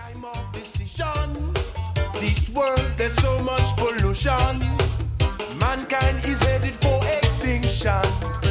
Time of decision. This world, there's so much pollution. Mankind is headed for extinction.